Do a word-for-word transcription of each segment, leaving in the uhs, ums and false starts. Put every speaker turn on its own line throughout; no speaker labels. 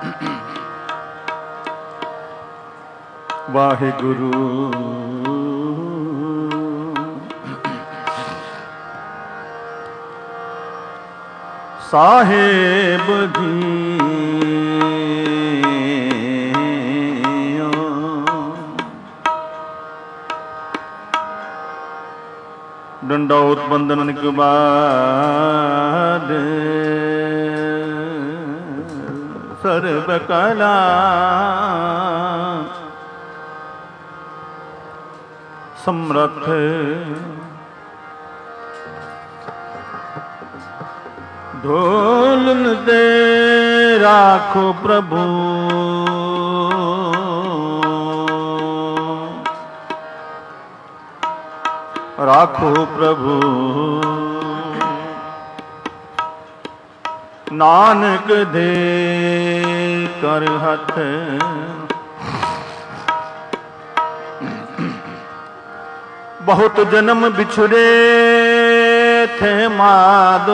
ਵਾਹਿਗੁਰੂ ਸਾਹਿਬ JIO, ਡੰਡੌਤ ਬੰਦਨ ਨਿਕਬਾਦ ਸਰਬ ਕਲਾ ਸਮਰੱਥ ਢੋਲਨ ਤੇ ਰਾਖੋ ਪ੍ਰਭੂ, ਰਾਖੋ ਪ੍ਰਭੂ ਨਾਨਕ ਦੇ ਕਰ ਹੱਥ, ਬਹੁਤ ਜਨਮ ਵਿਛੜੇ ਥੇ ਮਾਧੋ,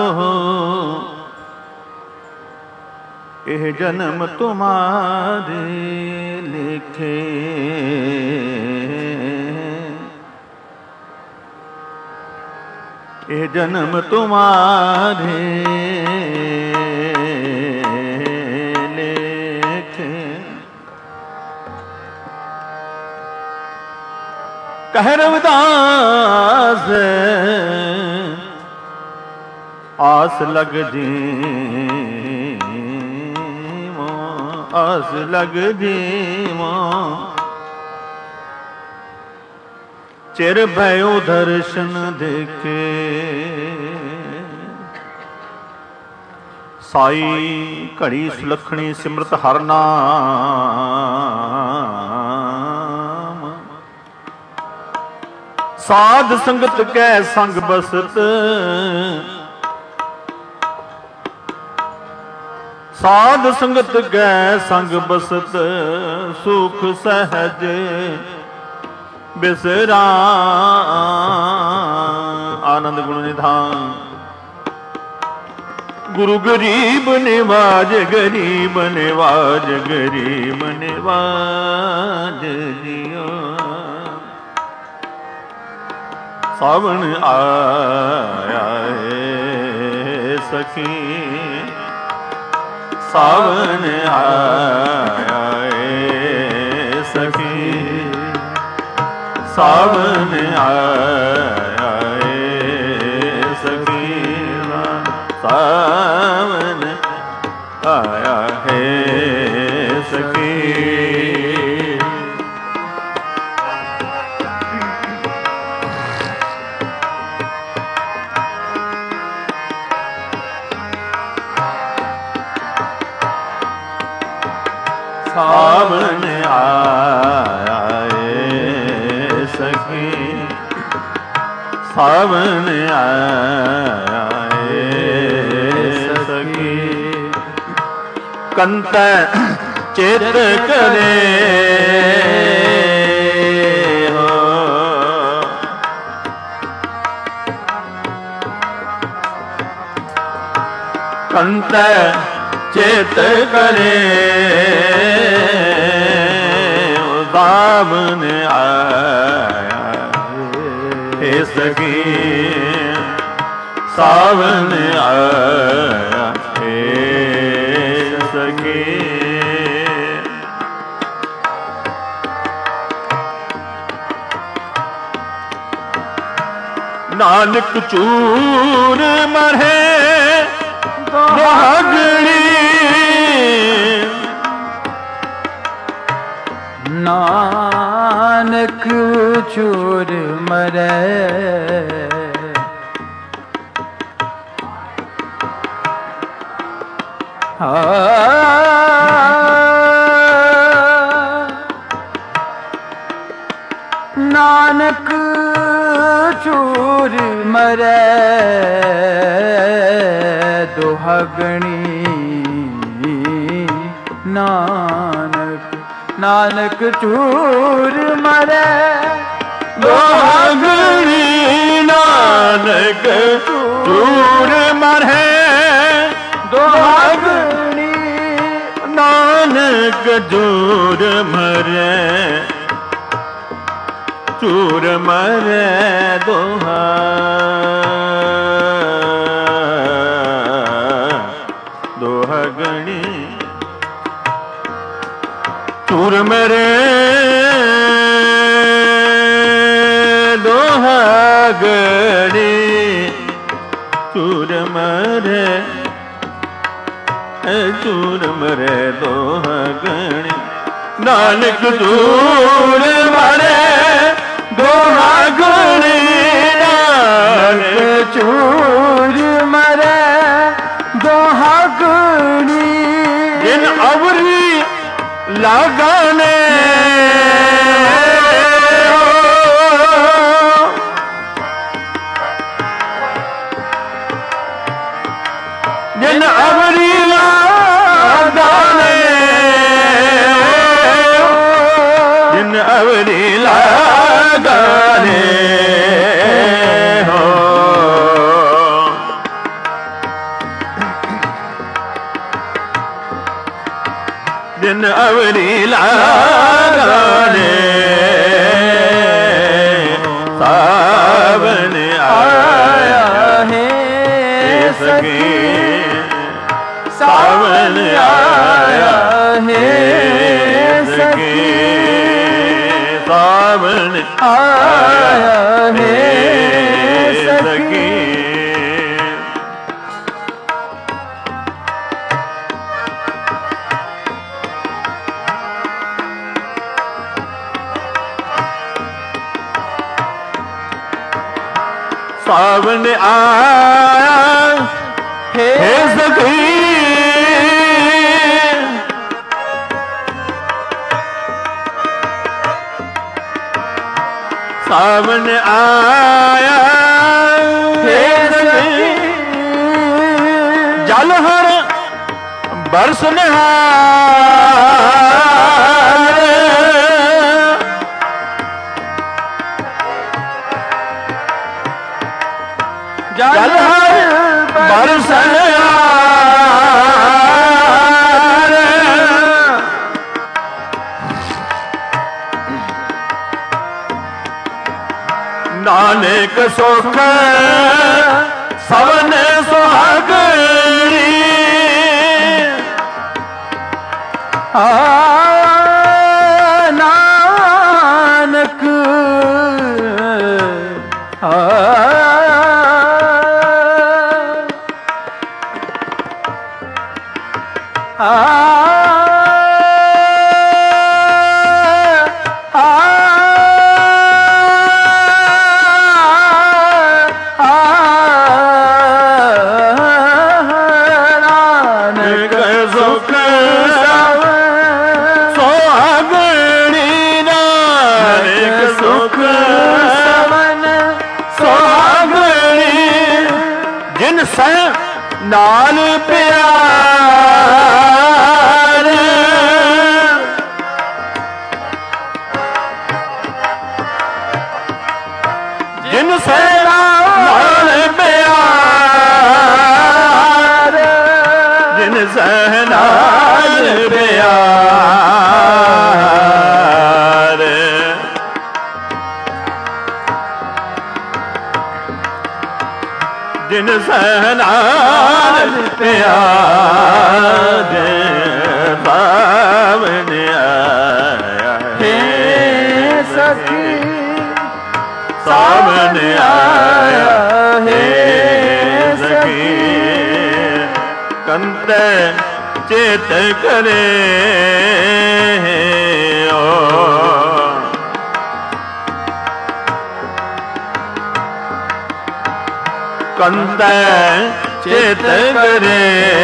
ਇਹ ਜਨਮ ਤੁਮਾਰੇ ਲਿਖੇ, ਇਹ ਜਨਮ ਤੁਮਾਰੇ ਲਿਖੇ। ਕਹਿ ਰਵਿਦਾਸ ਆਸ ਲਗ ਜੀਵੋ, ਆਸ ਲਗ ਜੀਵੋ, ਚਿਰ ਭਇਓ ਦਰਸ਼ਨ ਦੇਖੇ, ਸਾਈ ਘੜੀ ਸੁਲੱਖਣੀ ਸਿਮਰਤ ਹਰ ਨਾਮ, ਸਾਧ ਸੰਗਤ ਕੈ ਸੰਗ ਬਸਤ, ਸਾਧ ਸੰਗਤ ਕੈ ਸੰਗ ਬਸਤ, ਸੁਖ ਸਹਿਜ ਬਿਸਰਾਮ। ਆਨੰਦ ਗੁਣ ਨਿਧਾਨ ਗੁਰੂ ਗਰੀਬ ਨਿਵਾਜ, ਗਰੀਬ ਨਿਵਾਜ, ਗਰੀਬ ਨਿਵਾਜ ਜੀਓ। ਸਾਵਣ ਆਇਆ ਏ ਸਖੀ, ਸਾਵਣ ਆਇਆ ਏ ਸਖੀ, ਸਾਵਣ ਆਇਆ ਏ ਸਖੀ, ਸਾਵਣ ਆਇਆ ਹੈ ਸਖੀ। ਸਾਵਣ ਆਇਆ ਏ ਸਖੀ, ਸਾਵਣ ਆਇਆ ਏ ਸਖੀ। ਕੰਤੈ ਚਿਤ ਕਰੇ ਹੋ, ਕੰਤੈ ਚਿਤ ਕਰੇ, ਸਾਵਣ ਆਇਆ ਏ ਸਖੀ, ਸਾਵਣ ਆਇਆ ਏ ਸਖੀ। ਨਾਨਕ ਚੂਰ ਮਰਹੇ ਦੁਹਾਗਣੀ,
ਨਾਨਕ ਚੂਰ ਮਰੈ, ਨਾਨਕ ਚੂਰ ਮਰੈ ਦੁਹਾਗਣੀ, ਨਾਨਕ ਨਾਨਕ ਚੂਰ ਮਰੈ
ਦੁਹਾਗਣੀ, ਨਾਨਕ ਚੂਰ ਮਰੈ ਦੁਹਾਗਣੀ, ਨਾਨਕ ਚੂਰ ਮਰੇ ਚੂਰ ਮਰੇ ਦੋਹਾ ਦੋਹਾ ਗਣੀ ਚੂਰ ਮਰੇ ਦੋਹਾ ਗਣੀ ਚੂਰ ਮਰੇ ਚੂਰ ਮਰੇ ਦੋਹਾ ਗਣੀ ਨਾਨਕ ਚੂਰ ਮਰੇ ਦੋਹਾ ਗਣੀ ਨਾਨਕ
ਚੂਰ ਮਰੇ ਦੋਹਾ ਗਣੀ
ਜਿਨ ਅਵਰੀ ਲਾਗਾਨੇ ਜਿਨ ਅਵਰੀ ਲਾਗਾਨੇ ਜਿਨ ਅਵਰੀ ਲਾਗਾਨੇ ਹੋ ਜਿਨ ਅਵਰੀ ਲਾਗਾਨੇ ਸਾਵਣ ਆਇਆ
ਹੈ
ਸਖੀ ਸਾਵਣ ਆਇਆ ਹੈ ਸਖੀ ਸਾਵਣ
ਆਇਆ ਹੈ
ਸਖੀ ਸਾਵਣ ਆਇਆ ਹੈ ਸਖੀ ਸਾਵਣ ਆਇਆ ਹੈ ਸਖੀ ਜਲ ਹਰ ਬਰਸ ਨਿਹਾਰ ਜਲ ਹਰ ਬਰਸ ਨਿਹਾਰ ਨਾਨਕ ਸੁਖ ਸਵਨ ਸੁਹਾਗਣੀ
ਆ ਨਾਨਕ ਆ ਆ
ਨਾਲ ਪਿਆਰ ਜਿਨ ਸੇ ਨਾਲ ਪਿਆਰ ਜਿਨ ਸੇ ਨਾਲ ਪਿਆਰ ਜਿਨ ਸੇ ਨਾਲ ਪਿਆਰ ਸਾਵਣ ਆਇਆ ਹੈ
ਸਖੀ
ਸਾਵਣ ਆਇਆ ਹੈ ਸਖੀ ਕੰਤੇ ਚੇਤ ਕਰੇ ਓ ਕੰਤੇ ਚੇਤ ਕਰੇ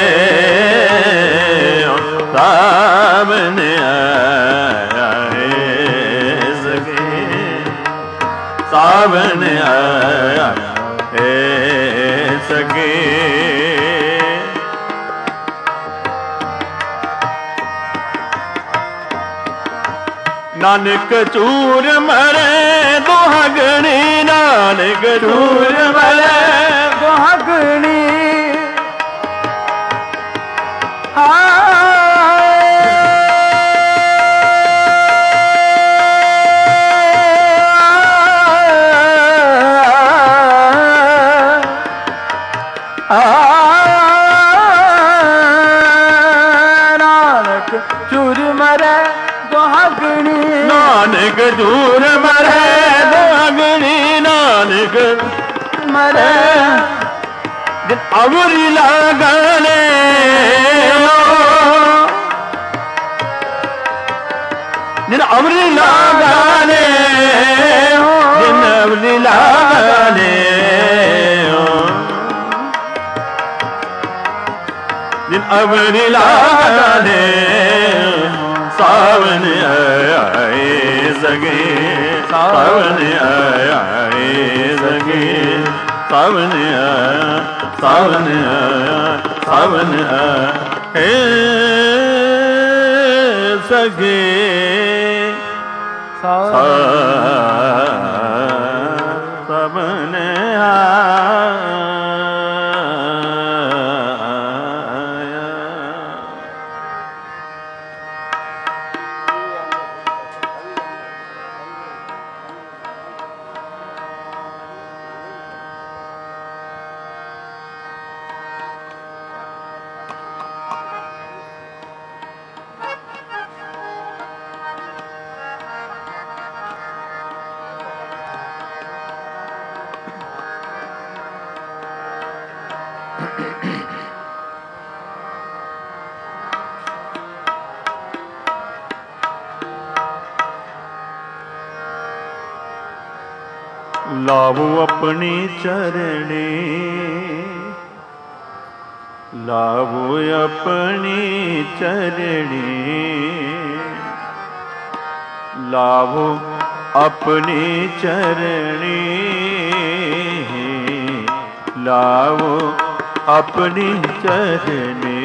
ਸਾਵਣ ਆਇਆ ਹੈ ਸਖੀ ਸਾਵਣ ਆਇਆ ਹੈ ਸਖੀ ਨਾਨਕ ਚੂਰ ਮਰੇ ਦੁਹਗਣੀ ਨਾਨਕ ਚੂਰ ਮਰੇ
ਦੁਹਗਣੀ ਨਾਨਕ ਚੂਰ ਮਰੈ ਦੁਹਾਗਣੀ
ਨਾਨਕ ਚੂਰ ਮਰੈ ਦੁਹਾਗਣੀ ਨਾਨਕ
ਮਰੈ
ਜਿਨ ਅਵਰੀ ਲਾਗਲੇ ਜਿਨ ਅਵਰੀ ਲਾਗਲੇ ਜਿਨ ਅਵਰੀ ਲਾਗਲੇ ਜਿਨ ਅਵਰੀ ਲਾਗਲੇ ਸਾਵਨ ਆਏ ਸਗੇ ਸਾਵਨ ਆਏ ਸਗੇ ਸਾਵਨ ਆਇਆ ਸਾਵਨ ਆਇਆ ਸਾਵਨ ਆਏ ਸਗੇ ਸਾਵਨ ਆਇਆ ਲਾਵੋ ਆਪਣੀ ਚਰਣੀ ਲਾਵੋ ਆਪਣੀ ਚਰਣੀ ਲਾਵੋ ਆਪਣੀ ਚਰਣੀ ਲਾਵੋ ਆਪਣੀ ਚਰਣੀ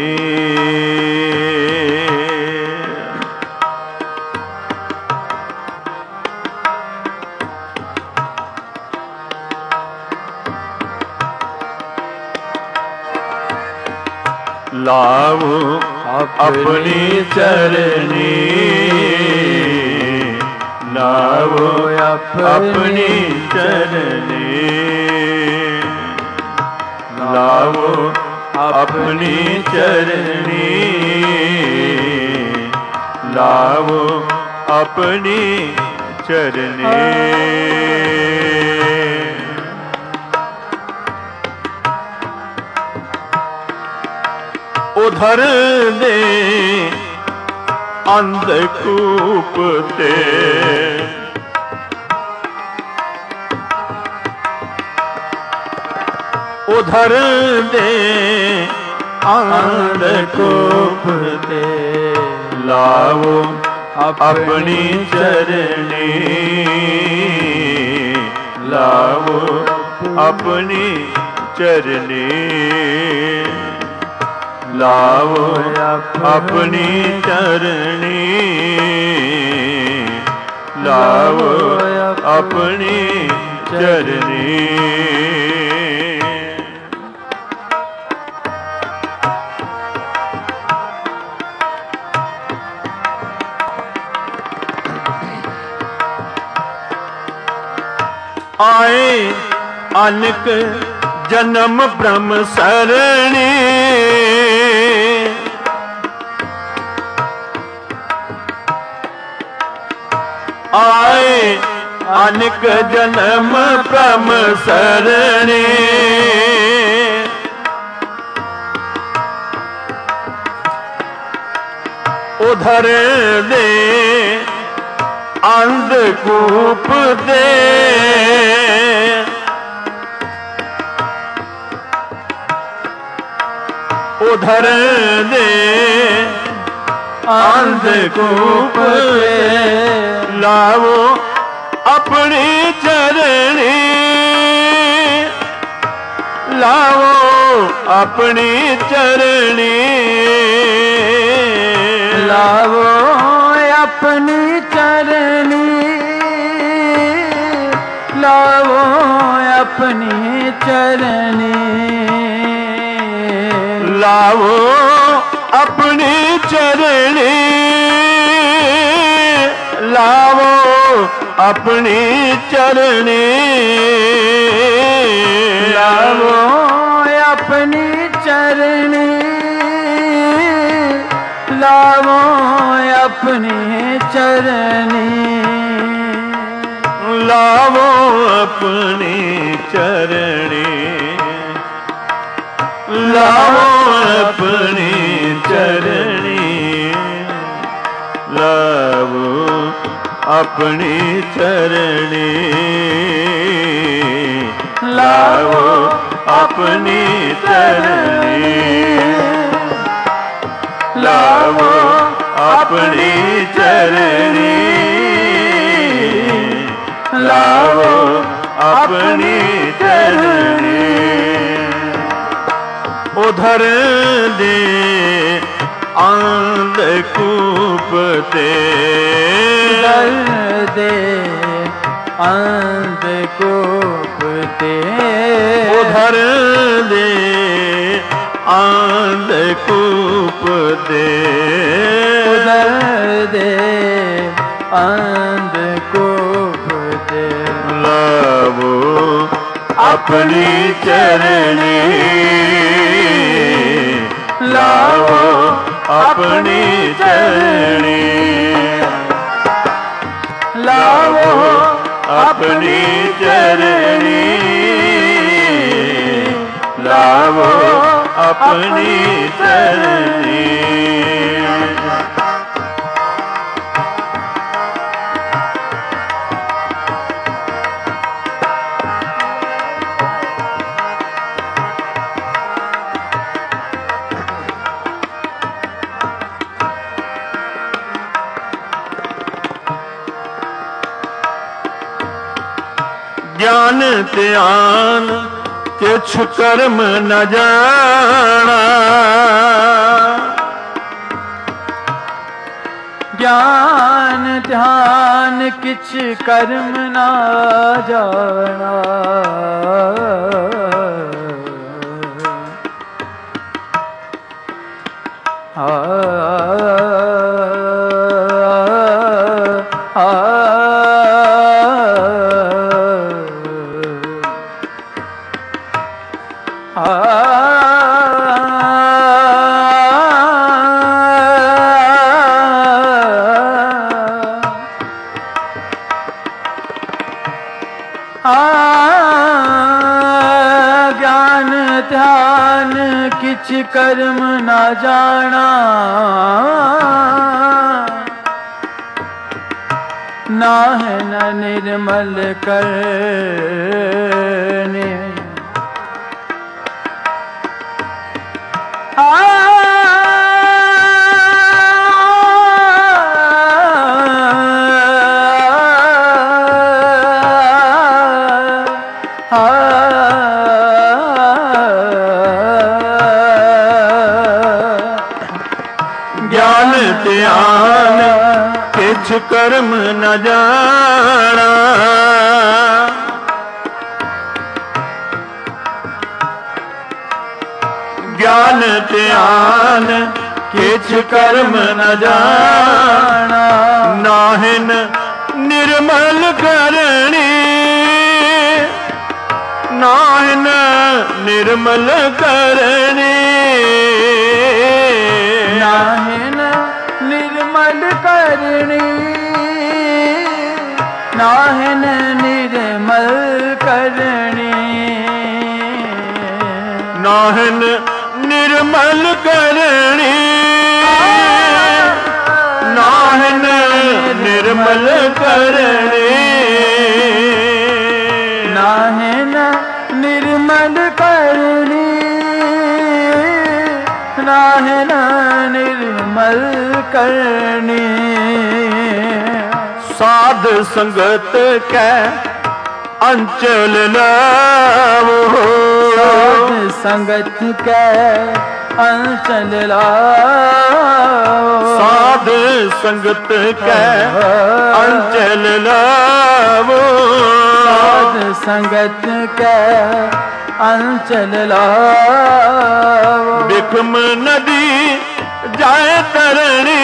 ਲਾਵੋ ਆਪਣੀ ਚਰਣੀ ਲਾਵੋ ਆਪਣੀ ਚਰਣੀ ਲਾਵੋ ਆਪਣੀ ਚਰਣੀ ਲਾਵੋ ਆਪਣੀ ਚਰਣੀ ਉਧਰ ਦੇ ਅੰਧਕੂਪ ਤੇ ਉਧਰ ਦੇ ਅੰਧਕੂਪ ਤੇ ਲਾਵੋ ਆਪਣੀ ਚਰਣੀ ਲਾਵੋ ਆਪਣੀ ਚਰਣੀ ਲਾਵੋ ਆਪਣੀ ਚਰਣੀ ਲਾਵੋ ਆਪਣੀ ਚਰਣੀ ਆਏ ਅਨਕ ਜਨਮ ਬ੍ਰਹਮ ਸਰਣੀ ਆਏ ਅਨਕ ਜਨਮ ਬ੍ਰਹਮ ਸਰਣੀ ਉਧਰ ਦੇ ਅੰਧਕੂਪ ਦੇ ਉਧਰ ਦੇ ਅੰਧਕੂਪ ਦੇ ਲਾਵੋ ਆਪਣੀ ਚਰਣੀ ਲਾਵੋ ਆਪਣੀ ਚਰਣੀ
ਲਾਵੋ ਆਪਣੀ ਚਰਣੀ ਲਾਵੋ ਆਪਣੀ ਚਰਣੀ
ਲਾਵੋ ਆਪਣੀ ਚਰਣੀ ਲਾਵੋ ਆਪਣੀ ਚਰਣੀ
ਲਾਵੋ अपनी चरणी लावो अपनी चरणी
लावो अपनी चरणी लावो अपनी चरणी लावो अपनी चरणी लावो अपनी चरणी लावो अपनी चरणी लावो अपनी चरणी उधर दे अंधकूप ते
उधर दे अंधकूप ते
उधर दे अंधकूप दे
उधर दे अंधकूप दे
लावो अपनी चरणी लावो अपनी चरणी लावो अपनी चरणी लावो अपनी चरणी ज्ञान ध्यान किछ कर्म न जाना
ज्ञान ध्यान किछ कर्म न जाना आ, आ, आ ज्ञान ध्यान किछ कर्म न जाना नाहन निर्मल करने आ
ज्ञान ध्यान किछ कर्म न जाना ज्ञान ध्यान किछ कर्म न जाना नाहिन निर्मल करणी नाहिन निर्मल करणी
नाहिन निर्मल करणी नाहिन निर्मल करणी
नाहिन निर्मल करणी नाहिन निर्मल करणी
नाहिन निर्मल करणी नाहिन निर्मल करणी
साध संगत कै अंचल लावो
साध संगत कै अंचल लावो
साध संगत कै अंचल लावो
साध संगत कै अंचल लावो
बिखम नदी जाए तरणी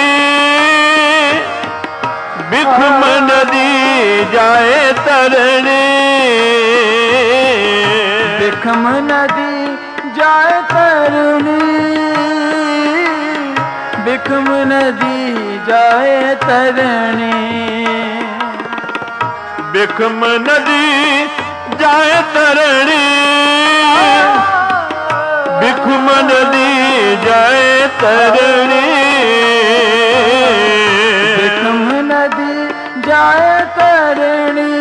बिखम नदी जाए तरणी
बिखम नदी ਜਾਏ ਤਰਣੀ, ਬਿਖਮ ਨਦੀ ਜਾਏ ਤਰਣੀ,
ਬਿਖਮ ਨਦੀ ਜਾਏ ਤਰਣੀ, ਬਿਖਮ ਨਦੀ ਜਾਏ ਤਰਣੀ,
ਬਿਖਮ ਨਦੀ ਜਾਏ ਤਰਣੀ,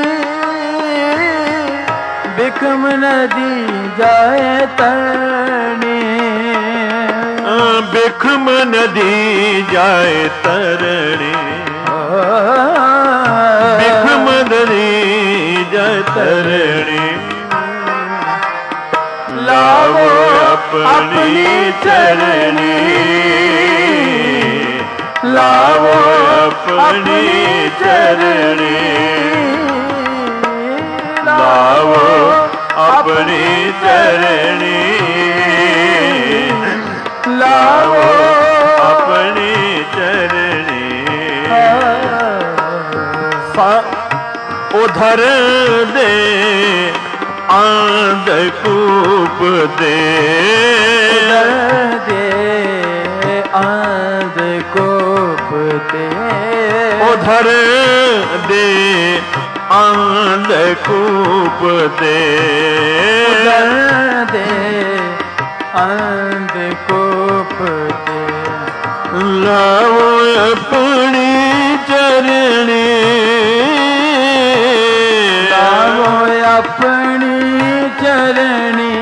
ਬਿਖਮ ਨਦੀ ਜਾਏ ਤਰਣੀ,
ਬਿਖਮ ਨਦੀ ਜਾਏ ਤਰਣੀ, ਬਿਖਮ ਨਦੀ ਜਾਏ ਤਰਣੀ, ਲਾਵੋ ਆਪਣੀ ਚਰਣੀ, ਲਾਵੋ ਆਪਣੀ ਚਰਣੀ, ਲਾਵੋ ਆਪਣੀ ਚਰਣੀ, ਲਾਵੋ ਆਪਣੀ ਚਰਣੀ। ਉਧਰ ਦੇ ਆਂਧ ਕੂਪ ਦੇ,
ਉਧਰ ਦੇ ਆਂਧ ਕੂਪ ਤੇ,
ਉਧਰ ਦੇ ਆਂਧ ਕੂਪ ਦੇ,
ਉਧਰ ਦੇ ਆਂਧ ਕੂਪ ਤੇ,
ਲਾਵੋ ਆਪਣੀ ਚਰਣੀ,
ਲਾਵੋ ਆਪਣੀ ਚਰਣੀ,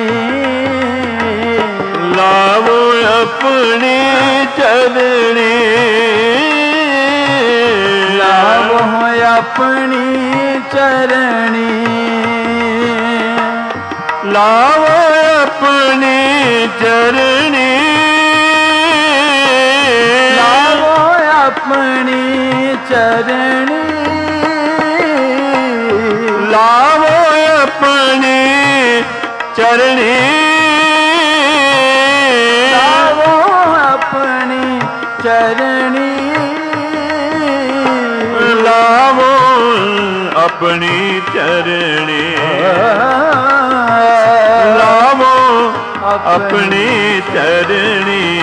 ਲਾਵੋ ਆਪਣੀ ਚਰਣੀ,
ਲਾਵੋ ਆਪਣੀ ਚਰਣੀ,
ਲਾਵੋ ਆਪਣੀ ਚਰਣੀ,
ਲਾਵੋ ਆਪਣੀ ਚਰਣੀ,
ਲਾਵੋ ਆਪਣੀ ਚਰਣੀ,
ਲਾਵੋ ਆਪਣੀ ਚਰਣੀ,
ਲਾਵੋ ਆਪਣੀ ਚਰਣੀ, ਲਾਵੋ ਆਪਣੀ ਚਰਣੀ,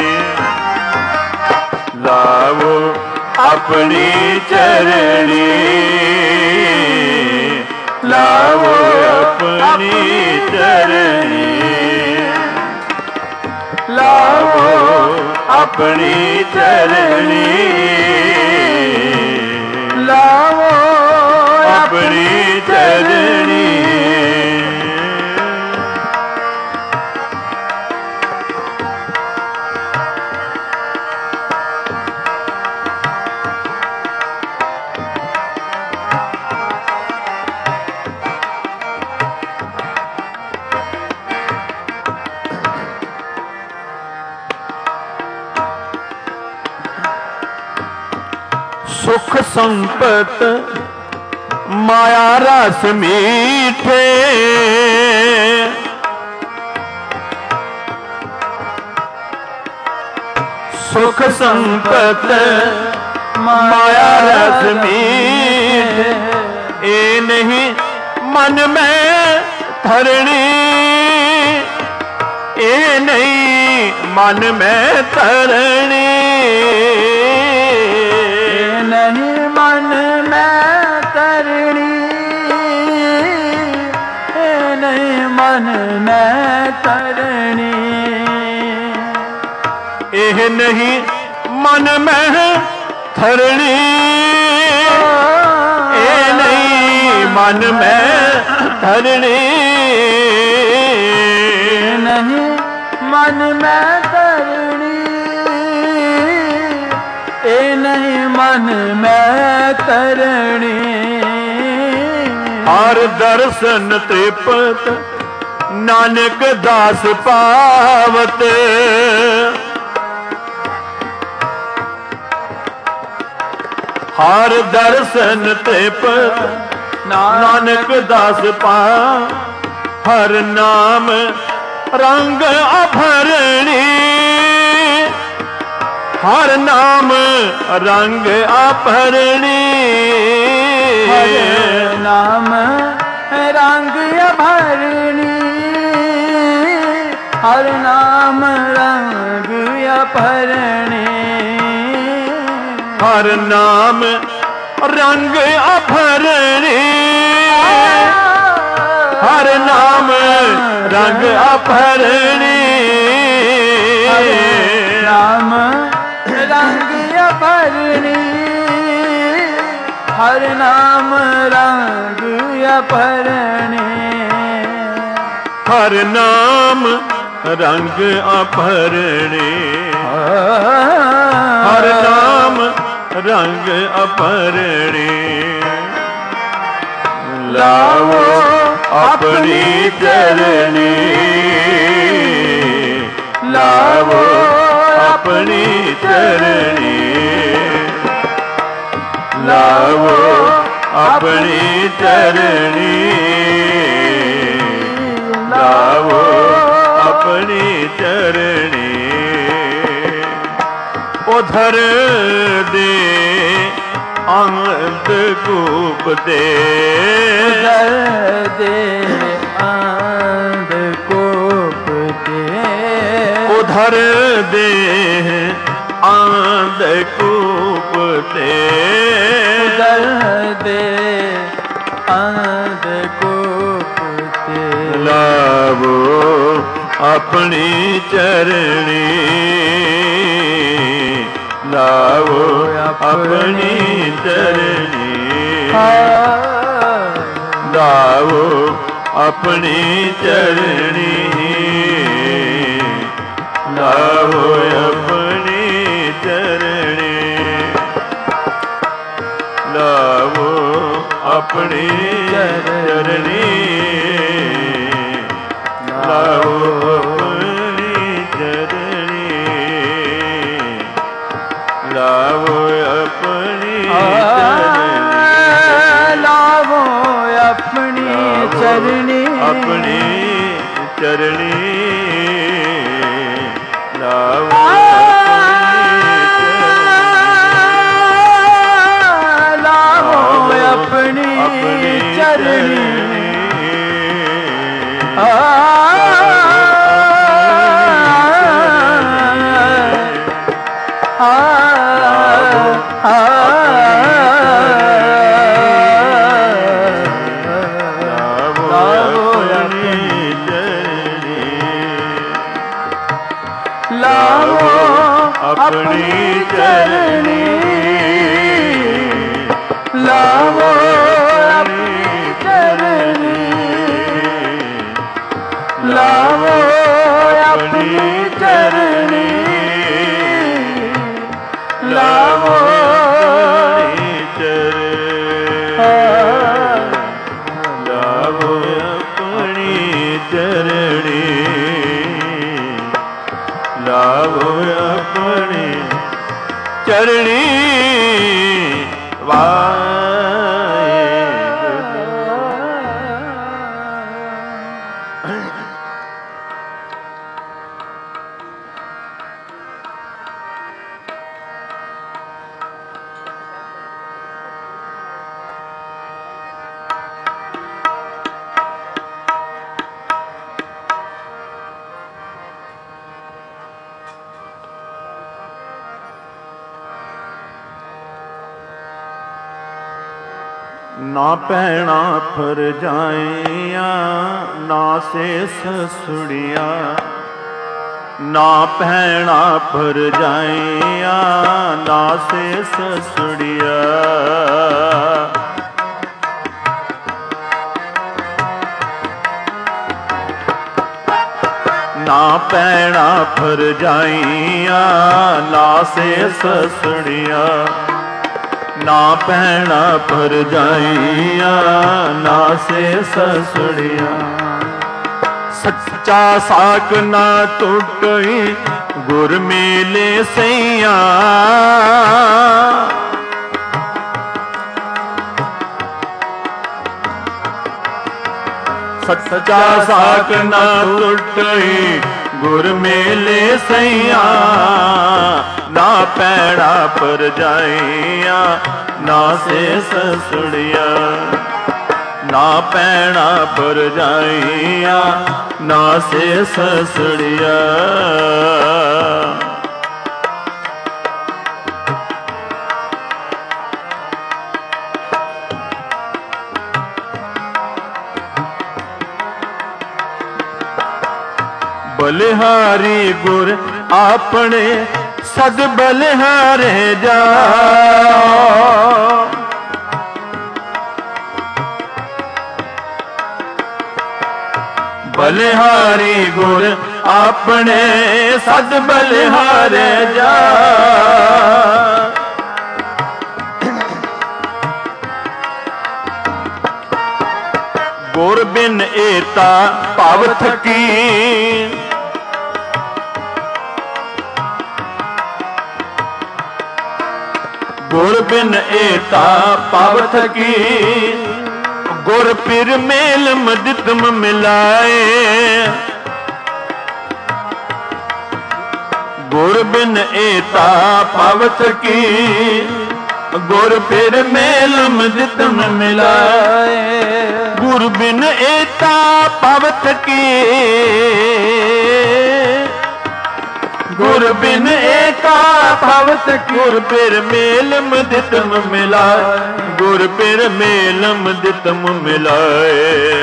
ਲਾਵੋ ਆਪਣੀ ਚਰਣੀ, ਲਾਵੋ ਆਪਣੀ ਚਰਣੀ, ਲਾਵੋ ਆਪਣੀ ਚਰਣੀ,
ਲਾਵੋ
ਆਪਣੀ ਚਰਣੀ। ਸੁਖ ਸੰਪਤ ਮਾਇਆ ਰਸ ਮੀਠੇ, ਸੁਖ ਸੰਪਤ ਮਾਇਆ ਰਸ ਮੀਠੇ, ਇਹ ਨਹੀਂ ਮਨ ਮੈਂ ਧਰਣੀ, ਇਹ ਨਹੀਂ ਮਨ ਮੈਂ ਧਰਣੀ,
ਨਹੀਂ ਮਨ ਮੈਂ ਤਰਣੀ, ਇਹ ਨਹੀਂ ਮਨ ਮੈਂ ਤਰਣੀ,
ਇਹ ਨਹੀਂ ਮਨ ਮੈਂ ਧਰਣੀ, ਇਹ ਨਹੀਂ ਮਨ ਮੈਂ ਧਰਣੀ,
ਨਹੀਂ ਮਨ ਮੈਂ ਤਰਣੀ, ਇਹ ਨਹੀਂ ਮਨ ਮੈਂ ਤਰਣੀ,
ਹਰ ਦਰਸ਼ਨ ਤ੍ਰਿਪਤ ਨਾਨਕ ਦਾਸ ਪਾਵਤ, ਹਰ ਦਰਸ਼ਨ ਤ੍ਰਿਪਤ ਨਾਨਕ ਦਾਸ ਪਾ, ਹਰ ਨਾਮ ਰੰਗ ਆਭਰਣੀ, ਹਰ ਨਾਮ ਰੰਗ ਆਭਰਣੀ,
ਹਰ ਨਾਮ ਰੰਗ ਆਭਰਣੀ, ਹਰ ਨਾਮ ਰੰਗ ਅਪਰਣੇ
ਹਰ ਨਾਮ ਰੰਗ ਅਪਰਣੇ ਹਰ ਨਾਮ ਰੰਗ ਅਪਰਣੇ
ਨਾਮ ਰੰਗ ਅਪਰਣੇ ਹਰ ਨਾਮ ਰੰਗ ਅਪਰਣੇ
ਹਰ ਨਾਮ ਰੰਗ ਅਪਰਣੇ ਹਰ ਨਾਮ ਰੰਗ ਅਪਰਣੇ ਲਾਵੋ ਆਪਣੀ ਚਰਣੀ ਲਾਵੋ ਆਪਣੀ ਚਰਣੀ ਲਾਵੋ ਆਪਣੀ ਚਰਣੀ ਲਾਵੋ ਆਪਣੀ ਚਰਣੀ ਉਧਰ ਦੇ ਅੰਧ ਕੂਪ ਦੇ
ਉਧਰ ਦੇ ਅੰਧ ਕੂਪ ਦੇ
ਉਧਰ ਦੇ ਅੰਧ ਕੂਪ ਤੇ
ਉਧਰ ਦੇ ਅੰਧ ਕੂਪ ਤੇ
ਲਾਵੋ ਆਪਣੀ ਚਰਣੀ ਲਾਵੋ ਆਪਣੀ ਚਰਣੀ ਲਾਵੋ ਆਪਣੀ ਚਰਣੀ ਲਾਵੋ ਆਪਣੀ ਚਰਣੀ ਲਾਵੋ ਆਪਣੀ ਚਰਣੀ ਲਾਵੋ ਆਪਣੀ ਚਰਣੀ ਲਾਵੋ ਆਪਣੀ
ਲਾਵੋ ਆਪਣੀ ਚਰਣੀ
ਆਪਣੀ ਚਰਣੀ ਲਾਵੋ
ਆਪਣੀ ਚਰਣੀ ਲਾਵੋ ਆਪਣੀ ਚਰਣੀ ਲਾਵੋ ਆਪਣੀ ਚਰਣੀ ਲਾਵੋ ਆਪਣੀ ਚਰਣੀ ਲਾਵੋ ਆਪਣੀ ਚਰਣੀ
ਲਾਵੋ ਆਪਣੀ ਚਰਣੀ ਲਾਵੋ ਆਪਣੀ ਚਰਣੀ ਨਾ ਭੈਣਾ ਭਰਜਾਈਆਂ ਨਾ ਸੇ ਸਸੁੜੀਆਂ ਨਾ ਭੈਣਾ ਭਰਜਾਈਆਂ ਨਾ ਸੇ ਸਸੁੜੀਆਂ ਨਾ ਭੈਣਾ ਭਰਜਾਈਆਂ ਨਾ ਸੇ ਸਸੁੜੀਆਂ ਨਾ ਭੈਣਾ ਭਰਜਾਈਆਂ ਨਾ ਸੇ ਸਸੁੜੀਆਂ ਸੱਚਾ ਸਾਕ ਨਾ ਟੁੱਟਈ ਗੁਰ ਮੇਲੇ ਸਈਆਂ ਸੱਚਾ ਸਾਕ ਨਾ ਟੁੱਟਈ ਗੁਰ ਮੇਲੇ ਸਈਆਂ ਨਾ ਭੈਣਾ ਭਰਜਾਈਆਂ ਨਾ ਸੇ ਸਸੁੜੀਆਂ ना पैना भरजाइया ना से ससड़िया। बलिहारी गुर अपने सद बलिहारे जाओ। बलिहारी गुर अपने सद बलिहारे जाओ। गुर बिन एता भव थकी गुर बिन एता भव थकी। गुर पिर मेल मदितम मिलाए। गुर बिन एता भव थकी। गुर पिर मेल मदितम मिलाए। गुर बिन एता भव थकी। गुर बिन एका भवत गुर पिर मेल मदितम मिलाए। गुर पिर मेल मदितम मिलाए।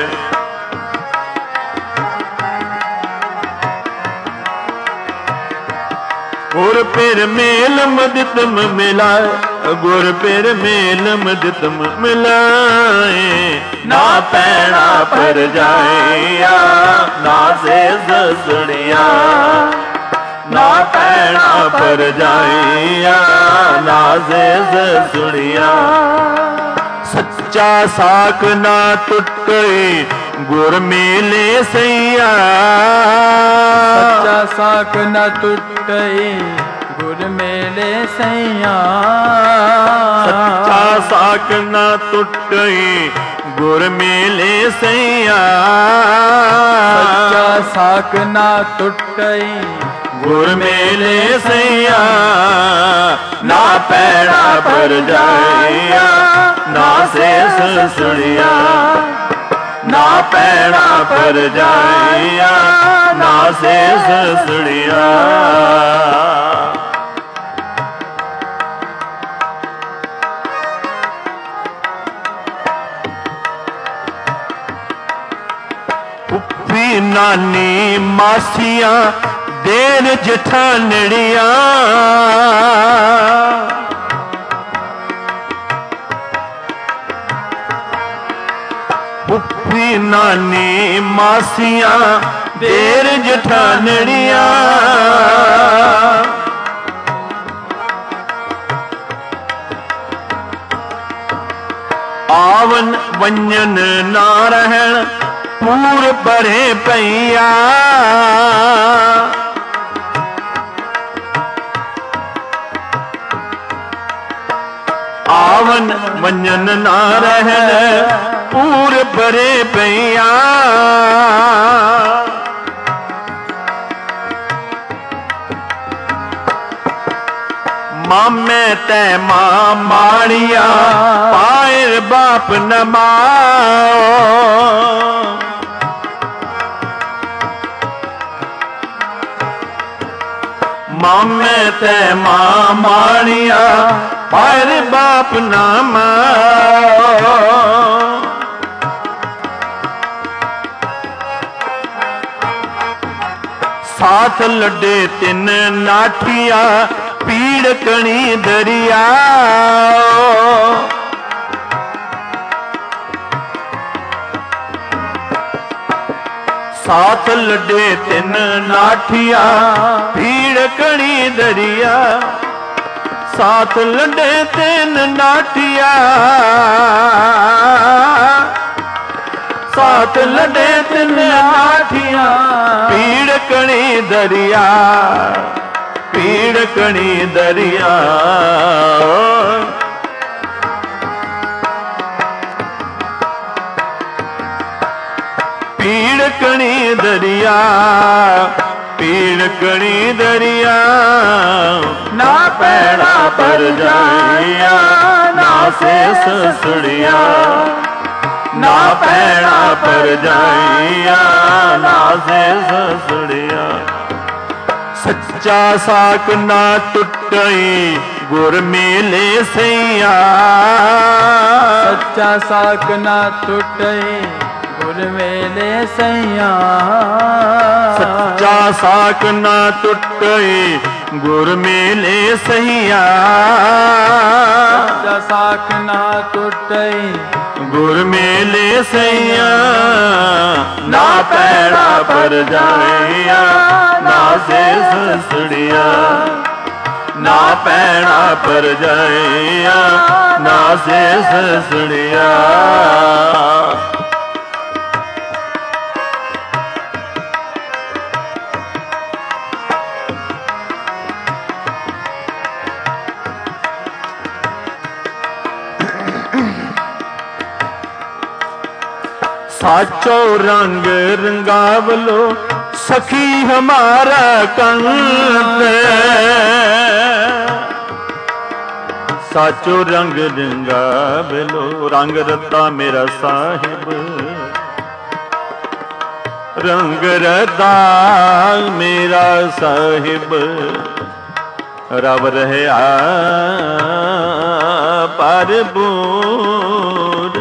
गुर पिर मेल मदितम मिलाए। गुर पिर मेल मदितम मिलाए। ना पैना भरजाइया ना से ससड़िया। ना पैना भरजाइया ना से ससड़िया। सच्चा साक ना टुटे गुर मेले सैया।
सच्चा साक न टुटे गुर मेले सैया।
सच्चा साक ना टुटे गुर मेले सैया।
सच्चा साक न टुटे
गुर मेले सैया। ना पैना भरजाइया ना से ससड़िया। ना पैना भरजाइया ना से ससड़िया। पुप्पी नानी मासियां देर जठानड़िया। पुप्पी नानी मासियां देर जठानड़िया। आवन वंजन ना रहन पूर भरे पैया। आवन वंजन ना रहन पूर भरे पैया। मामे तै मां माड़िया पायर बाप नमाओ। मामे तै मां माड़िया पायर बाप नमाओ। साथ लड्डे तिन नाठिया पीड़ कणी दरिया। साथ लड्डे तिन नाठिया पीड़ कणी दरिया। साथ लड्डे तिन नाठिया। साथ लड्डे तिन नाठिया पीड़ कणी दरिया। पीड़ कणी दरिया। पीड़ कणी दरिया। पीड़ कणी दरिया। ना पैना भरजाइया ना से ससड़िया। ना पैणा परजाइया नासे ससुड़िया। सच्चा साक ना टुटई गुर मेले सैया।
सच्चा साक ना टुटई गुर मेले सैया।
सच्चा साक ना टुटई गुर मेले सैया।
सच्चा साक ना टुटई
गुर मेले सैया। ना पैड़ा पर जाइया ना से ससुड़िया। ना पैड़ा पर जाइया ना से ससुड़िया। साचो रंग रंगावलो सखी हमारा कंत। साचो रंग रंगावलो रंग रता मेरा साहिब। रंग रता मेरा साहिब। रब रहा पर बूर।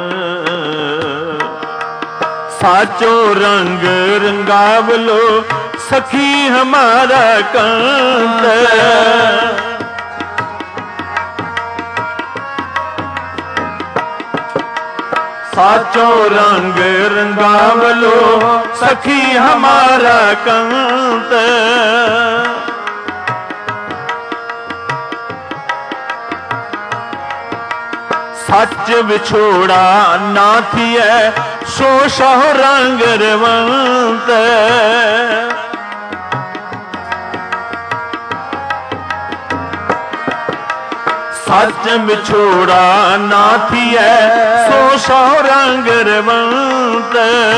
साचो रंग रंगावलो सखी हमारा कंत। साचो रंग रंगावलो सखी हमारा कंत। सच विछोड़ा ना थिए सो सह रंग रवंत। सच विछोड़ा ना थिए सो सह रंग रवंत।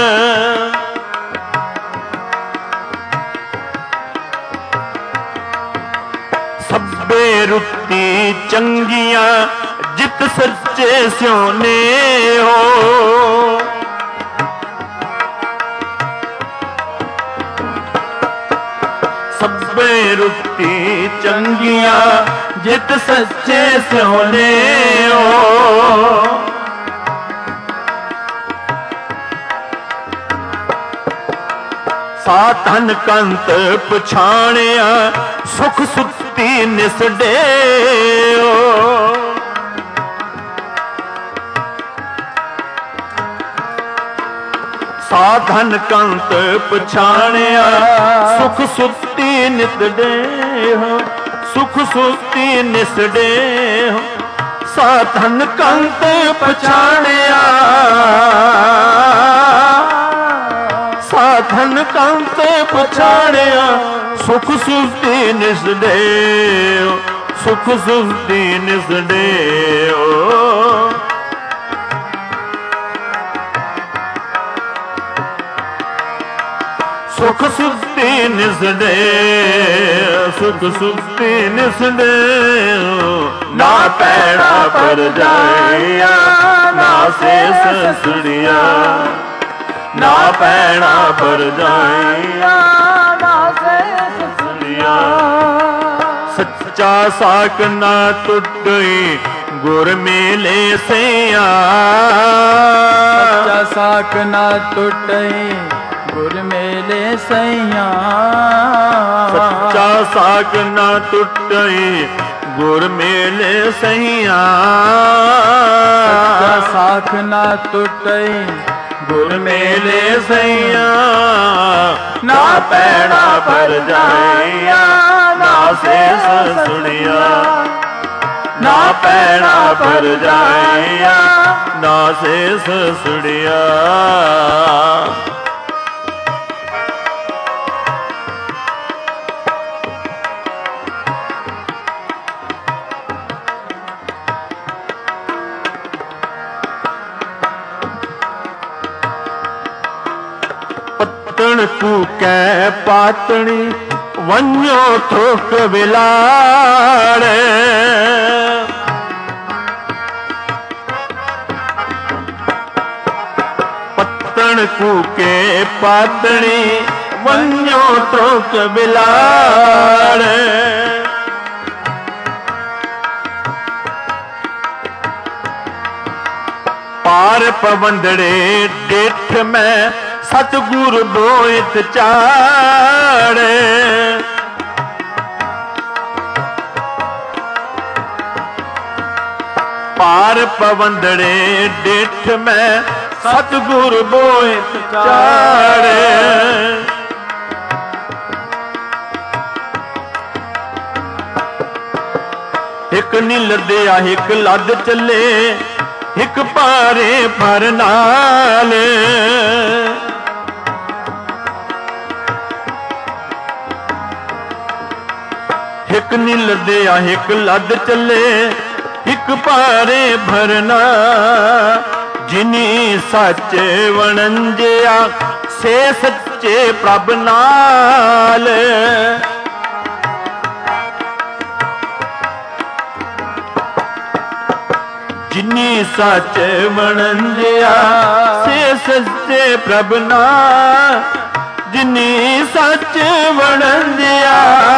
सब्बे रुत्ती चंगियां जित सच्चे स्योने हो। सब्बे रुत्ती चंगियां जित सच्चे स्योने हो। साधन कंत पछाणिया सुख सुत्ती निसडे हो। साधन कंत पछाणिया सुख सुत्ती निसडे हो। सुख सुत्ती निसडे हो। साधन कंत पछाणिया साधन कंत पछाणिया सुख सुत्ती निसडे हो। सुख सुत्ती निसडे हो। सुख सुत्ती निसडे सुख सुत्ती निसडे। ना पैड़ा पर जाइया ना से ससुड़िया। ना पैड़ा पर जाइया ना से ससुड़िया। सच्चा साक ना टुटई गुर मेले सैया।
सच्चा साक ना टुटई गुर मेले सैया।
सच्चा साक ना टुटई गुर मेले सैया।
सच्चा साक ना टुटई गुर मेले सैया।
ना पैड़ा पर जाइया ना से ससुड़िया। ना पैड़ा पर जाइया ना से ससुड़िया। पत्तन कूकै पातणी वन्यो थोक विलाड़े। कूकण कूके पातणी वन्यो तोक बिलाड़। पार पवंदड़े डेठ में सतगुरु बोइत चाड़े। पार पवंदड़े डेठ में सतगुरु बोइत चाड़े। एक नील दिया एक लद चले एक पारे पर नाल। एक नील दिया एक लद चले एक पारे भरना। जिनी सच वणंजिया से सच्चे प्रभ नाल। जिनी सच वणंजिया से सच्चे प्रभ नाल। जिनी सच वणंजिया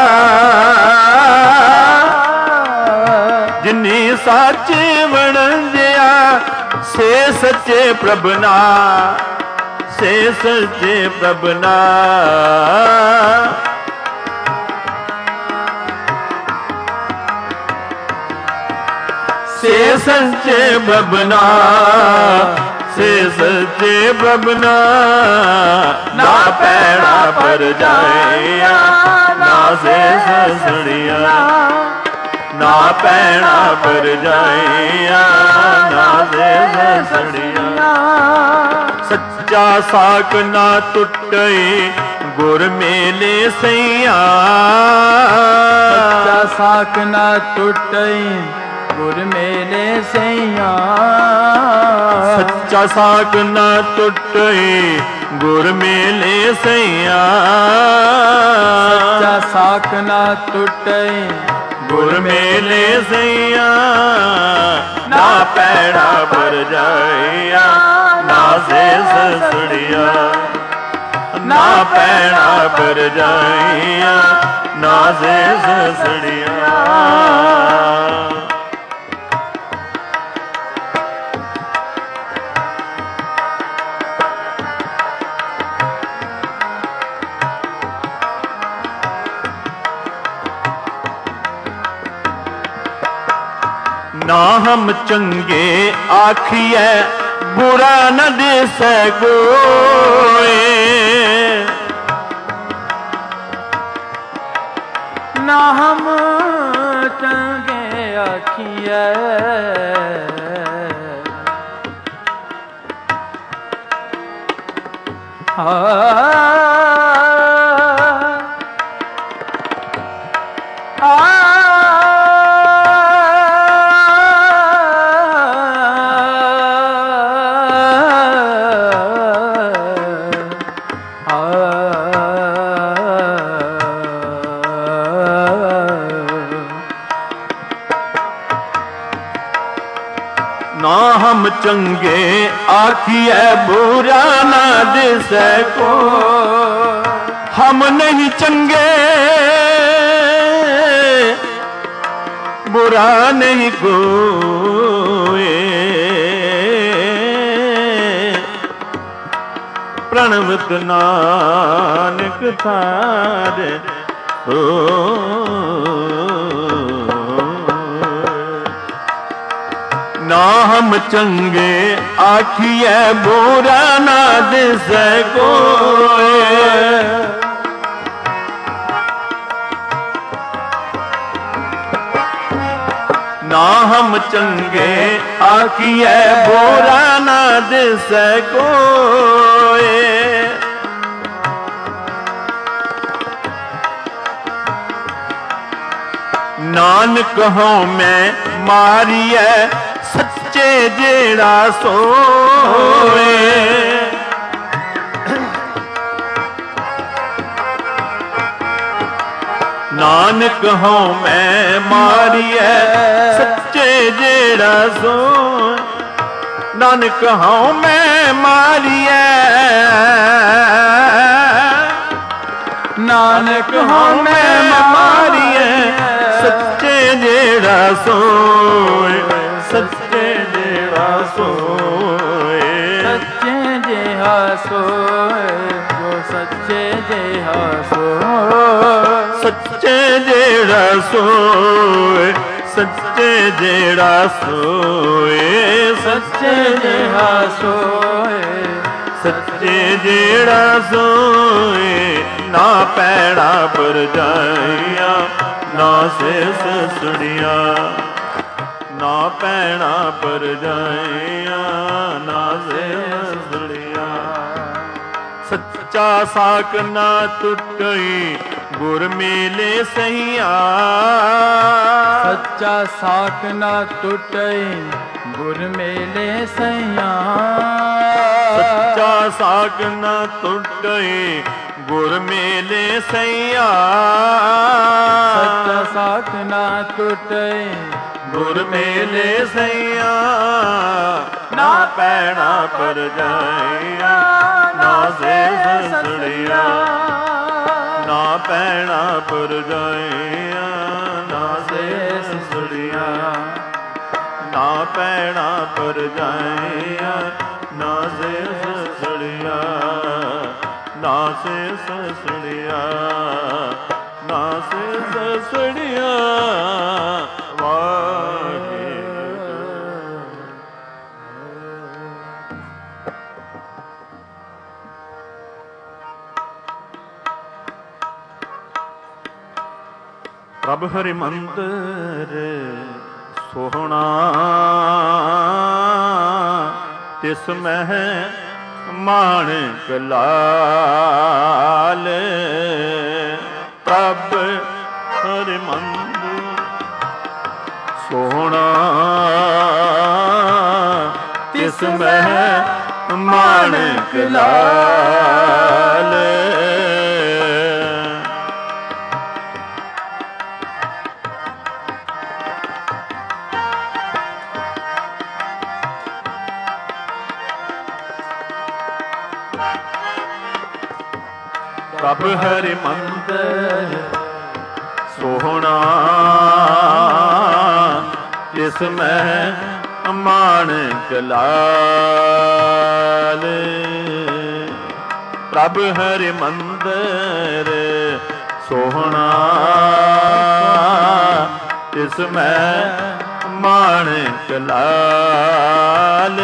जिनी सच वणंजिया से सच्चे प्रभ नाल। से सच्चे प्रभ नाल। से सच्चे प्रभ नाल। से सच्चे प्रभ नाल। ना पैड़ा पर जाया ना से ससड़िया। ना पैड़ा पर जाया ना से ससड़िया। सच्चा साक ना टुटे गुर मेले सैया।
सच्चा साक ना टुटे गुर मेले सैया।
सच्चा साक ना टुटे गुर मेले सैया।
सच्चा साक ना टुटे
गुर मेले सैया। ना पैड़ा पर जाया ना से ससड़िया। ना पैड़ा पर जाया ना से ससड़िया। ना हम चंगे आखिए बुरा न दिसे कोई।
ना हम चंगे आखिए
ना हम चंगे आखिए बुरा ना दिसे को। हम नहीं चंगे बुरा नहीं कोई। प्रणवत नानक थारे ओ। ना हम चंगे आखिए बुरा ना दिसे कोई। ना हम चंगे आखिए बुरा ना दिसे कोई। नानक हूँ मैं मारिए सच्चे जेड़ा सोए। नानक हूँ मैं मारिए सच्चे जेड़ा सोए। नानक हूँ मैं मारिए
नानक
हमें मारिए सच्चे जेड़ा सोए सच्चे जेड़ा सोए
सच्चे जेहा सोए जो सच्चे जेहा सोए
सच्चे जेड़ा सोए सच्चे जेड़ा सोए
सच्चे जेहा सोए
सच्चे जेड़ा सोए ना पैड़ा पर जाइया ना शेष सुनिया ना पैड़ा पर जाइया ना शेष सुनिया सच्चा साक ना टुटई गुर मेले सहिया
सच्चा साक ना टुटई गुर मेले सैया
सच्चा साक न टुटई गुर मेले सैया
सच्चा साक ना टुटई
गुर मेले सैया ना पैना पर जाइया ना से ससड़िया ना पैना पर जाइया ना से ससड़िया ना पैना पर जाइया ना से ससड़िया ना से ससड़िया ना से ससड़िया प्रभ हरि मंदिर सोहना तिस मह माणक लाल प्रभ हरि मंदिर सोहना तिस मह माणक लाल प्रभ हरि मंदिर सोहना जिसमें माणक लाल प्रभ हरि मंदिर सोहना जिसमें माणक लाल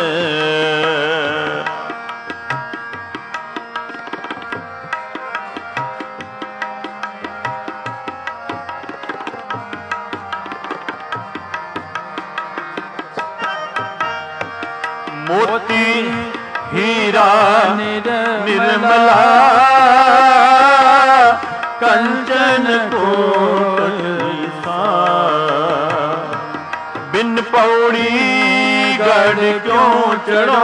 मोती हीरा निर्मला कंचन कोसा बिन पौड़ी गढ़ क्यों चढ़ो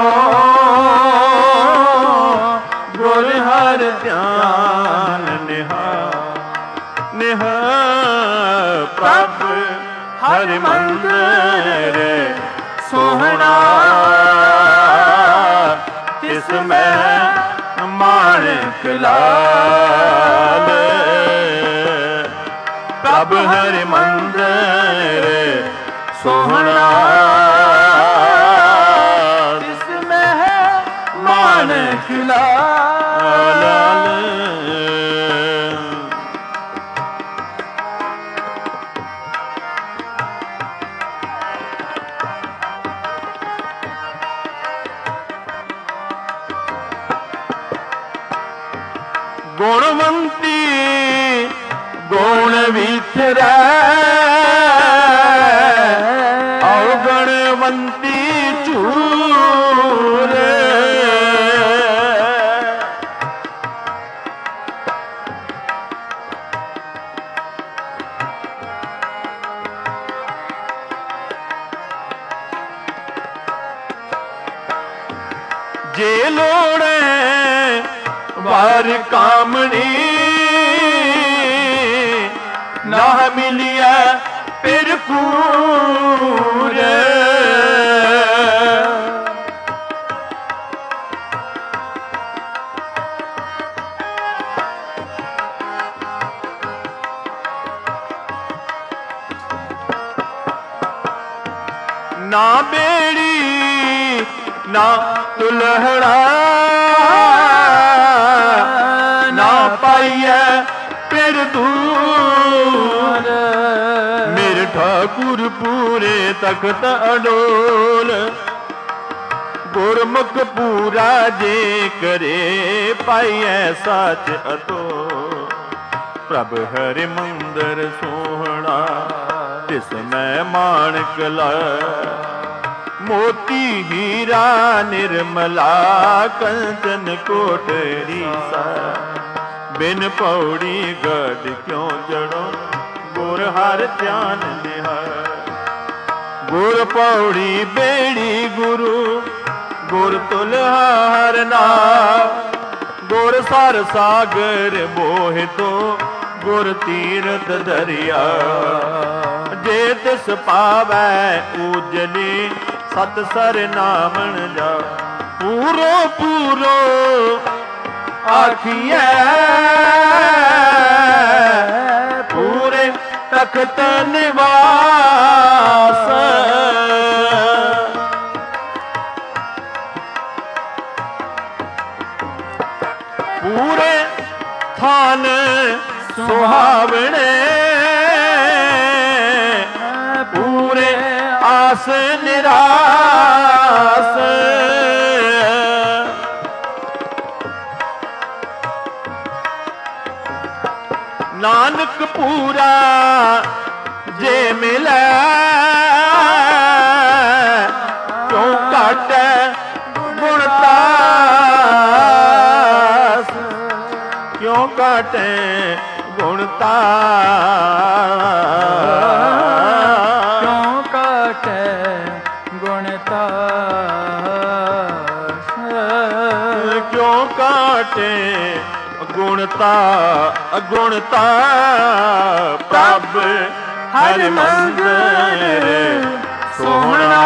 गुर हर ध्यान निहा निहा प्रभ हरि मंदिर सोहना इसमें माणक लाल प्रभ हरि मंदिर सोहना इसमें माणक लाल गुणवंती गुण विथरै अवगुणवंती चूर जे लोड़े वार कामणी ना मिलिया फिर कूर ਨਾ ਬੇੜੀ ਨਾ ਤੁਲਹੜਾ ਨਾ ਪਾਈਐ ਫਿਰ ਦੂਰ। ਮੇਰੇ ਠਾਕੁਰ ਪੂਰੇ ਤਖਤ ਅਡੋਲ ਗੁਰਮੁਖ ਪੂਰਾ ਜੇ ਕਰੇ ਪਾਈਐ ਸਾਚ ਅਤੋ। ਪ੍ਰਭ ਹਰਿ ਮੰਦਰ ਸੋਹਣਾ ਤਿਸ ਮੈਂ ਮਾਣਕ ਲਾ। ਮੋਤੀ ਹੀਰਾ ਨਿਰਮਲਾ ਕੰਚਨ ਕੋਟਰੀ ਸਾ। ਬਿਨ ਪੌੜੀ ਗੜ ਕਿਉਂ ਜੜੋ ਗੁਰ ਹਰ ਧਿਆਨ ਨਿਹਾਰ। ਗੁਰ ਪੌੜੀ ਬੇੜੀ ਗੁਰੂ ਗੁਰ ਤੁਲਹਾਰ ਨਾਮ। ਗੁਰ ਸਰ ਸਾਗਰ ਮੋਹਿਤੋ ਗੁਰ ਤੀਰਥ ਦਰਿਆ। ਜੇ ਤਿਸ ਪਾਵੈ ਊਜਲੀ ਸਤ ਸਰ ਨਾਮਣ ਜਾ। ਪੂਰੋ ਪੂਰੋ ਆਖੀਐ ਪੂਰੇ ਤਖਤ ਨਿਵਾਸ। ਪੂਰੇ ਥਾਨ ਸੁਹਾਵਣੇ ਪੂਰੇ ਆਸ ਨਿਰਾਸ। ਨਾਨਕ ਪੂਰਾ ਜੇ ਮਿਲੈ ਕਿਉਂ ਘਾਟੈ ਗੁਣ ਤਾਸ। ਕਿਉਂ ਘਾਟੈ ਗੁਣ ਤਾਸ।
ਕਿਉਂ ਘਾਟੈ ਗੁਣ ਤਾਸ।
ਕਿਉਂ ਘਾਟੇ ਗੁਣਤਾ ਅਗੁਣਤਾ। ਪ੍ਰਭ ਹਰਿ ਮੰਦਰ ਸੋਹਣਾ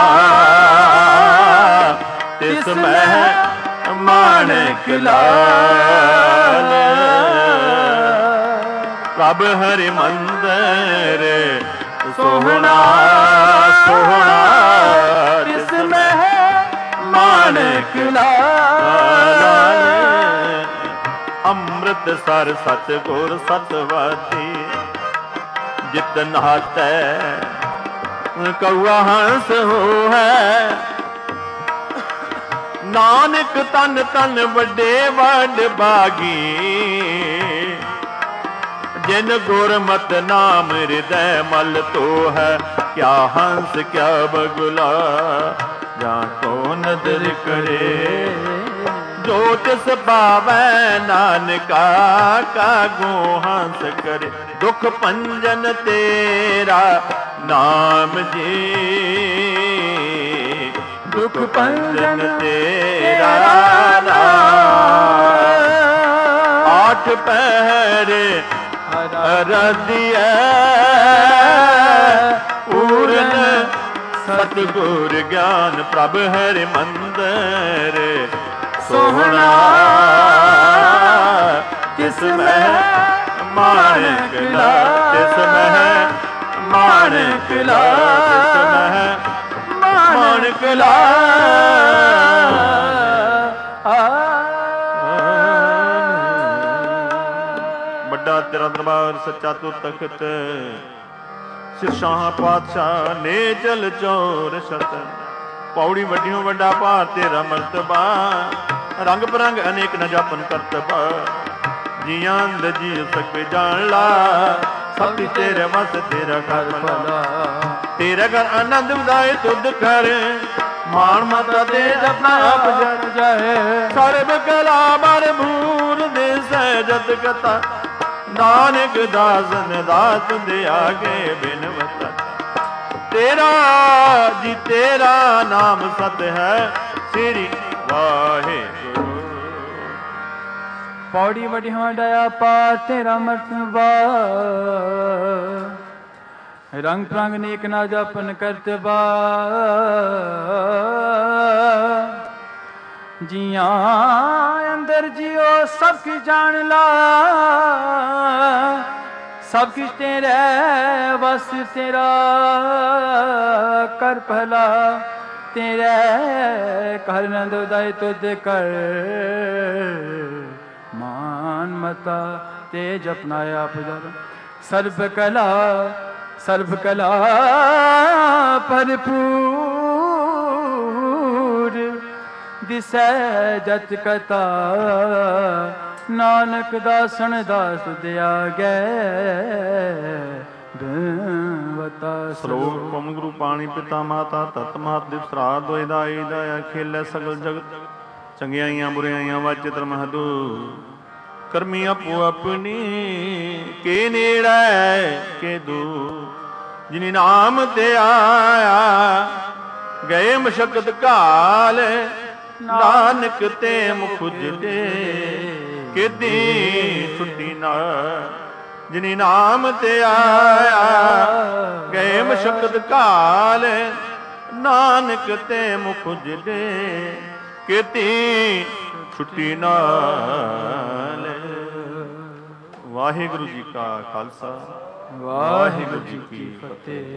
ਤਿਸ ਮਹਿ ਮਾਣਕ ਲਾਲ। ਪ੍ਰਭ ਹਰਿ ਮੰਦਰ ਸੋਹਣਾ ਸੋਹਣਾ ਤਿਸ ਮਹਿ ਮਾਣਕ ਲਾਲ। ਅੰਮ੍ਰਿਤ ਸਰ ਸਚ ਗੁਰ ਸਤਵਾਦੀ ਜਿਤ ਨਹਾਤੈ ਕਉਆ ਹੰਸ ਹੋਹੈ। ਨਾਨਕ ਤਨ ਤਨ ਵੱਡੇ ਵੱਡ ਬਾਗੀ ਜਿਨ ਗੁਰਮਤਿ ਨਾਮ ਹਿਰਦੈ ਮਲ ਤੋ ਹੈ। ਕਿਆ ਹੰਸ ਕਿਆ ਬਗੁਲਾ ਜਾਂ ਕੋ ਨਦਰ ਕਰੇ। ਜੋ ਤਿਸ ਪਾਵੈ ਨਾਨਕਾ ਕਾਗੋ ਹੰਸ ਕਰੇ। ਦੁਖ ਭੰਜਨ ਤੇਰਾ ਨਾਮ ਜੀ ਦੁਖ ਭੰਜਨ ਤੇਰਾ ਨਾਮ। ਆਠ ਪਹਿਰੇ ਅਰਧਿਐ ਪੂਰਨ ਸਤਿਗੁਰ ਗਿਆਨ। ਪ੍ਰਭ ਹਰਿ ਮੰਦਰ ਸੋਹਣਾ ਤਿਸ ਮਹਿ ਮਾਣਕ ਲਾ। ਤਿਸ ਮਹਿ ਮਾਣਕ ਲਾ। ਤਿਸ ਮਹਿ ਮਾਣਕ ਲਾ। ਵੱਡਾ ਤੇਰਾ ਦਰਬਾਰ ਸੱਚਾ ਤੂੰ ਤਖਤ। ਸਿਰਸ਼ਾਹ ਪਾਤਸ਼ਾਹ ਨੇ ਜਲ ਚੋਰ ਸ਼ਤਨ। ਪੌੜੀ ਵੱਡਿਓ ਵੱਡਾ ਭਾਰ ਤੇਰਾ ਮਰਤਬਾ। ਰੰਗ ਬਰੰਗ ਅਨੇਕ ਨ ਜਾਪਨ ਕਰਤਬਾ। ਜੀਆਂ ਦੇ ਜੀ ਸਕੇ ਜਾਣ ਲਾ। ਸਭੀ ਤੇਰੇ ਵਸ ਤੇਰਾ ਘਰ ਭਲਾ। ਤੇਰਾ ਘਰ ਆਨੰਦ ਉਦਾਏ ਤੁਧ ਕਰ। ਮਾਣ ਮਤਾ ਦੇ ਜਪਨਾ ਆਪ ਜਨ ਜਾਏ। ਸਰਬ ਕਲਾ ਮਰ ਮੂਰ ਦੇ ਸਹਿਜਤ ਕਤਾ। ਨਾਨਕ ਦਾਸਨ ਦਾਸ ਦੇ ਆਗੇ ਬਿਨਵਤਾ। ਤੇਰਾ ਜੀ ਤੇਰਾ ਨਾਮ ਸਤ ਹੈ ਸ੍ਰੀ ਵਾਹਿਗੁਰੂ।
ਪੌੜੀ ਵਡਿਆ ਦਇਆ ਪਾਰ ਤੇਰਾ ਮਰਤਬਾ। ਰੰਗ ਪ੍ਰੰਗ ਨੇਕ ਨਾ ਜਾਪਨ ਕਰਤਬਾ। ਜੀਆਂ ਅੰਦਰ ਜਿਉ ਸਭ ਕੀ ਜਾਣ ਲਾ। सब किछ तेरे बस तेरा कर भला तेरे कर नंद उदय तुद कर मान मता तेज अपनाया पुजर सर्व कला सर्व कला भरपूर दिसै जत कथा नानक दासन दास दिया गता।
ਸਲੋਕ ਪਵਨ ਗੁਰੂ ਪਾਣੀ ਪਿਤਾ ਮਾਤਾ ਤਤ ਮਹਤ ਦਿਵ ਸਰਾਧ ਦੋਇ ਦਾਈ ਦਇਆ ਖੇਲੇ ਸਗਲ ਜਗਤ ਚੰਗਿਆਈਆਂ ਬੁਰਿਆਈਆਂ ਵਾਚਿਤ ਮਹਦੂ ਕਰਮੀ ਆਪੋ ਆਪਣੀ ਕੇ ਨੇੜੇ ਕੇ ਦੂਰ ਜਿਨੀ ਨਾਮ ਤੇ ਆਇਆ ਗਏ ਮਸ਼ਕਤ ਕਾਲ ਨਾਨਕ ਤੇ ਮੁਖ ਉਜੜੇ ਕਿਦੀ ਛੁੱਟੀ ਨਾ ਜਿਨੀ ਨਾਮ ਤੇ ਆਇਆ ਗਏ ਮਸ਼ਕਤ ਕਾਲ ਨਾਨਕ ਤੇ ਮੁਖ ਉਜੜੇ ਕਿਦੀ ਛੁੱਟੀ ਨਾਲ। ਵਾਹਿਗੁਰੂ ਜੀ ਕਾ ਖਾਲਸਾ ਵਾਹਿਗੁਰੂ ਜੀ ਕੀ ਫਤਿਹ।